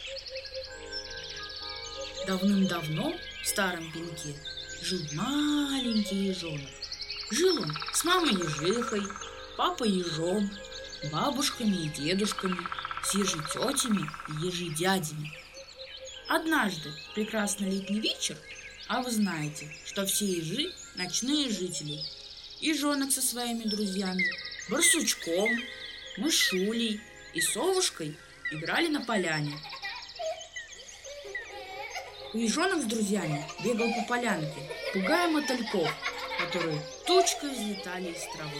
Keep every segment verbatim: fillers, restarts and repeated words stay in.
Давным-давно в старом пеньке жил маленький ежонок. Жил он с мамой ежихой, папой ежом, бабушками и дедушками, с ежететями и ежедядями. Однажды, прекрасный летний вечер, а вы знаете, что все ежи – ночные жители. Ежонок со своими друзьями, барсучком, мышулей и совушкой играли на поляне. Ежонок с друзьями бегал по полянке, пугая мотыльков, которые тучкой взлетали из травы.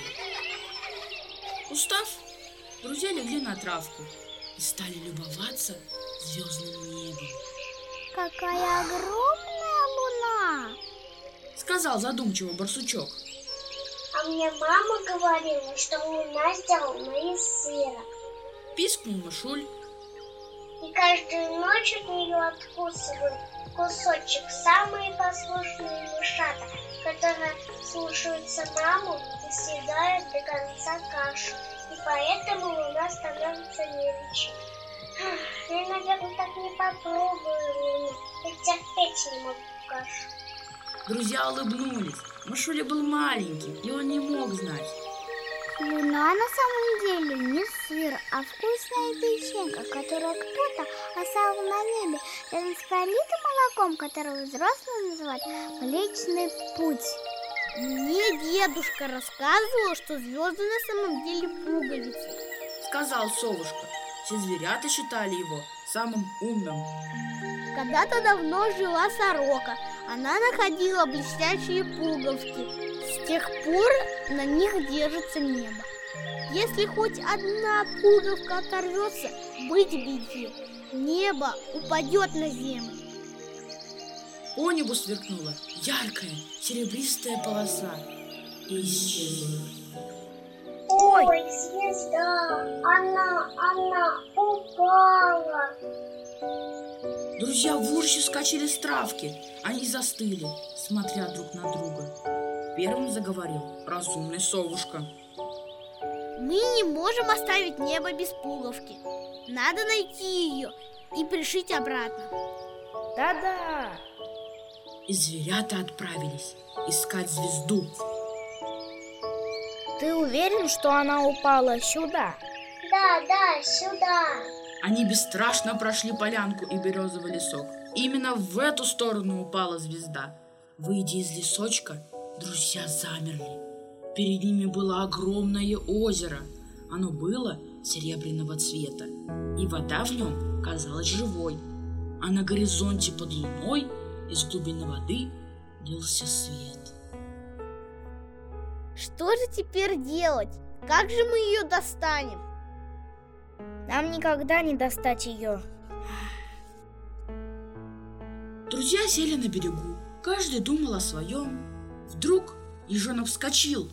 Устав, друзья легли на травку и стали любоваться звездным небом. Какая огромная луна! Сказал задумчиво барсучок. А мне мама говорила, что луна сделана из сыра. Пискнул мышуль. И каждую ночь от нее откусывают кусочек самые послушные мышата, которые слушаются маму и съедают до конца кашу. И поэтому луна становится мельче. Я, наверное, так не попробую луну. Я терпеть не могу кашу. Друзья улыбнулись. Мышуля был маленький, и он не мог знать. Луна на самом деле не сыр, а вкусная печенька, которую кто-то оставил на небе рядом с пролитым молоком, которого взрослые называют Млечный Путь. Мне дедушка рассказывал, что звезды на самом деле пуговицы, сказал совушка. Все зверята считали его самым умным. Когда-то давно жила сорока. Она находила блестящие пуговки. С тех пор на них держится небо. Если хоть одна пуговка оторвется, быть беде. Небо упадет на землю. По небу сверкнула яркая серебристая полоса и исчезла. Ой, Ой, звезда, она, она упала. Друзья в ужасе вскочили с травки. Они застыли, смотря друг на друга. Первым заговорил разумный совушка. Мы не можем оставить небо без пуговки. Надо найти ее и пришить обратно. Да-да. И зверята отправились искать звезду. Ты уверен, что она упала сюда? Да, да, сюда. Они бесстрашно прошли полянку и березовый лесок. Именно в эту сторону упала звезда. Выйдя из лесочка, друзья замерли. Перед ними было огромное озеро. Оно было серебряного цвета, и вода в нем казалась живой. А на горизонте под луной из глубины воды лился свет. Что же теперь делать? Как же мы ее достанем? Нам никогда не достать ее. Друзья сели на берегу. Каждый думал о своем. Вдруг ежонок вскочил.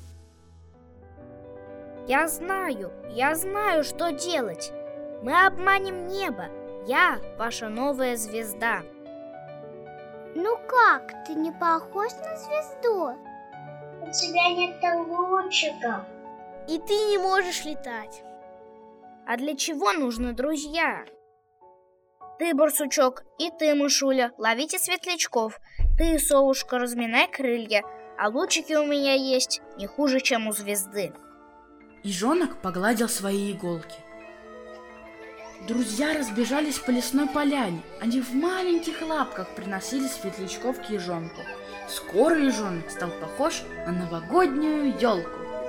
Я знаю, я знаю, что делать. Мы обманем небо. Я ваша новая звезда. Ну как, ты не похож на звезду? У тебя нет лучиков. И ты не можешь летать. А для чего нужны друзья? Ты, барсучок, и ты, мышуля, ловите светлячков. Ты, совушка, разминай крылья. А лучики у меня есть не хуже, чем у звезды. Ежонок погладил свои иголки. Друзья разбежались по лесной поляне. Они в маленьких лапках приносили светлячков к ежонку. Скоро ежонок стал похож на новогоднюю елку.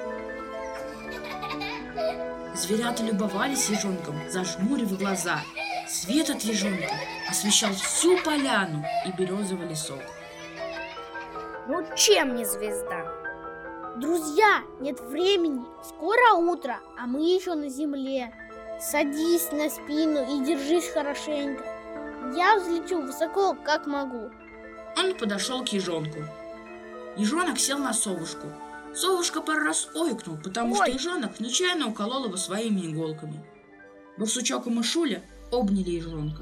Зверята любовались ежонком, зажмурив глаза. Свет от ежонка освещал всю поляну и березовый лесок. Ну чем не звезда? Друзья, нет времени. Скоро утро, а мы еще на земле. Садись на спину и держись хорошенько. Я взлечу высоко, как могу. Он подошел к ежонку. Ежонок сел на совушку. Совушка пару раз ойкнул, потому Ой. что ежонок нечаянно уколол его своими иголками. Барсучок и мышуля обняли ежонка.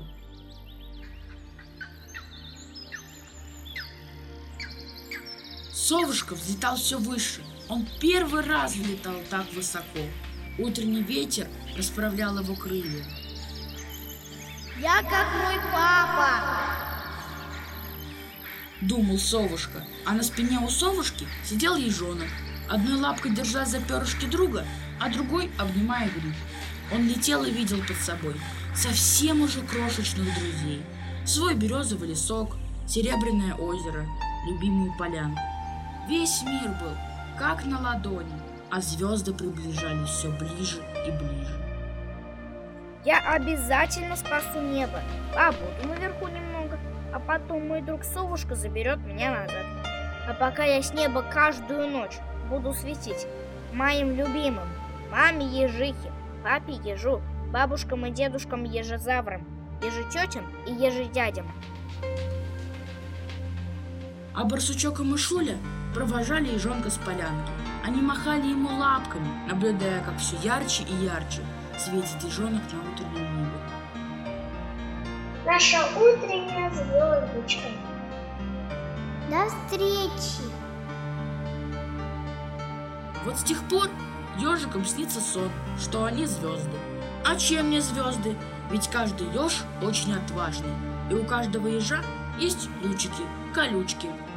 Совушка взлетал все выше. Он первый раз взлетал так высоко. Утренний ветер расправлял его крылья. Я как мой папа. Думал совушка, а на спине у совушки сидел ежонок, одной лапкой держа за перышки друга, а другой обнимая гриб. Он летел и видел под собой совсем уже крошечных друзей. Свой березовый лесок, серебряное озеро, любимую полянку. Весь мир был как на ладони, а звезды приближались все ближе и ближе. Я обязательно спасу небо. Побуду наверху немного, а потом мой друг Совушка заберет меня назад. А пока я с неба каждую ночь буду светить моим любимым, маме ежихе, папе ежу, бабушкам и дедушкам ежезаврам, ежететям и ежедядям. А барсучок и мышуля провожали ежонка с полянки. Они махали ему лапками, наблюдая, как все ярче и ярче светит ежонок на утреннем небе. Наша утренняя звездочка. До встречи! Вот с тех пор ежикам снится сон, что они звезды. А чем не звезды? Ведь каждый еж очень отважный, и у каждого ежа есть лучики, колючки,